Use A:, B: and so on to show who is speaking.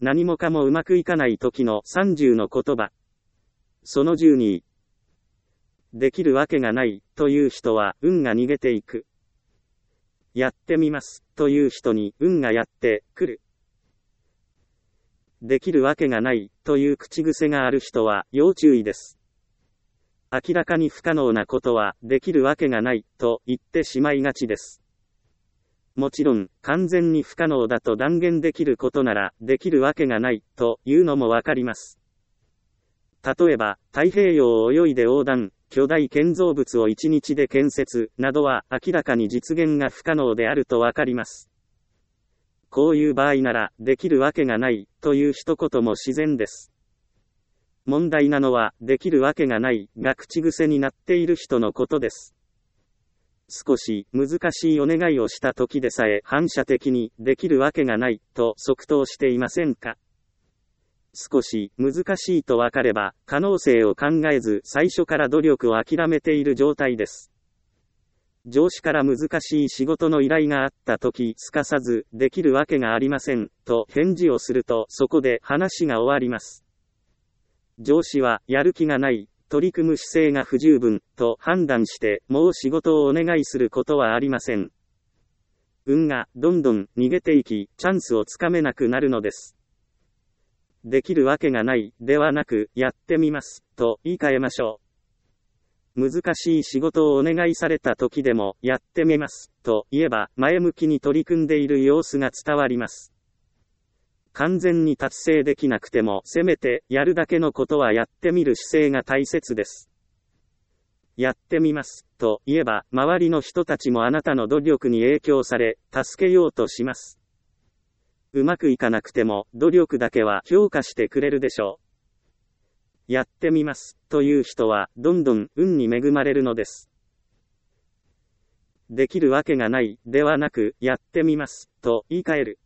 A: 何もかもうまくいかない時の30の言葉。その12。できるわけがないという人は運が逃げていく。やってみますという人に運がやってくる。できるわけがないという口癖がある人は要注意です。明らかに不可能なことはできるわけがないと言ってしまいがちです。もちろん完全に不可能だと断言できることならできるわけがないというのもわかります。例えば太平洋を泳いで横断、巨大建造物を1日で建設などは明らかに実現が不可能であるとわかります。こういう場合ならできるわけがないという一言も自然です。問題なのはできるわけがないが口癖になっている人のことです。少し難しいお願いをした時でさえ反射的にできるわけがないと即答していませんか？少し難しいとわかれば可能性を考えず最初から努力を諦めている状態です。上司から難しい仕事の依頼があった時すかさずできるわけがありませんと返事をするとそこで話が終わります。上司はやる気がない、取り組む姿勢が不十分と判断してもう仕事をお願いすることはありません。運がどんどん逃げていきチャンスをつかめなくなるのです。できるわけがないではなくやってみますと言い換えましょう。難しい仕事をお願いされた時でもやってみますと言えば前向きに取り組んでいる様子が伝わります。完全に達成できなくてもせめてやるだけのことはやってみる姿勢が大切です。やってみますと言えば周りの人たちもあなたの努力に影響され助けようとします。うまくいかなくても努力だけは評価してくれるでしょう。やってみますという人はどんどん運に恵まれるのです。できるわけがないではなくやってみますと言い換える。